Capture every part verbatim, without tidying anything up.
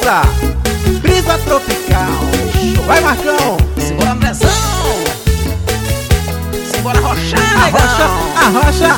Brisa, brisa tropical. Vai, Marcão. Simbora, Andrezão. Simbora, Rochar, Arrocha, arrocha.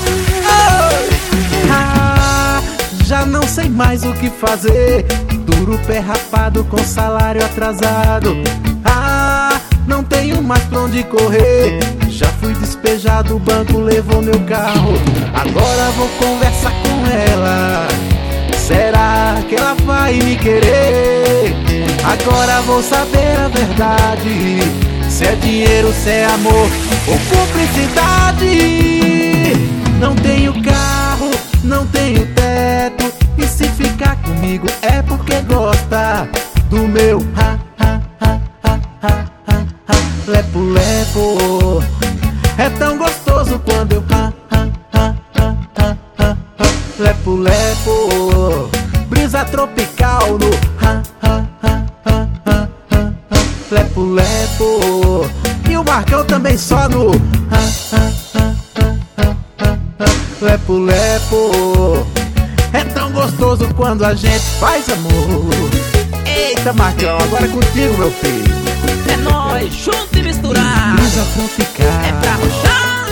Ah, já não sei mais o que fazer. Duro pé rapado com salário atrasado. Ah, não tenho mais pra onde correr. Já fui despejado, o banco levou meu carro. Agora vou conversar com ela. Será que ela vai me querer? Agora vou saber a verdade. Se é dinheiro, se é amor ou cumplicidade. Não tenho carro, não tenho teto. E se ficar comigo é porque gosta do meu ha, ha, ha, ha, ha, ha, ha. Lepo, lepo. É tão gostoso quando eu ha, ha, ha, ha, ha, ha, ha. Lepo, lepo. Brisa tropical no ha, ha, ha, ha, ha, ha, ha. Lepo, lepo. E o Marcão também só no ha, ha, ha, ha, ha, ha, ha. Lepo, lepo. É tão gostoso quando a gente faz amor. Eita, Marcão, agora é contigo, meu filho. É nóis, junto e misturado. Brisa tropical. É pra rochar.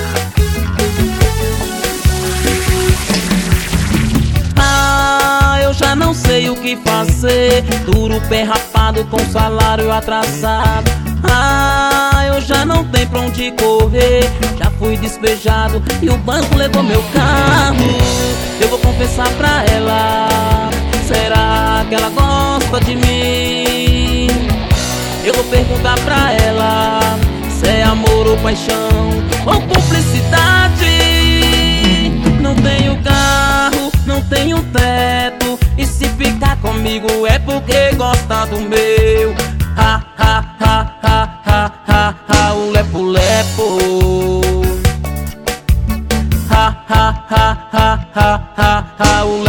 Ah, eu já não sei o que fazer. Duro pé rapado com salário atrasado. Ah, eu já não tenho pra onde correr. Já fui despejado e o banco levou meu carro. Eu vou confessar pra ela. Será que ela gosta de mim? Eu vou perguntar pra ela se é amor ou paixão ou cumplicidade. Não tenho carro, não tenho teto. E se ficar comigo é porque gosta do meu ha, ha, ha, ha, ha, ha, ha. O lepo, lepo. Ha, ha, ha, ha, ha, ha, ha. O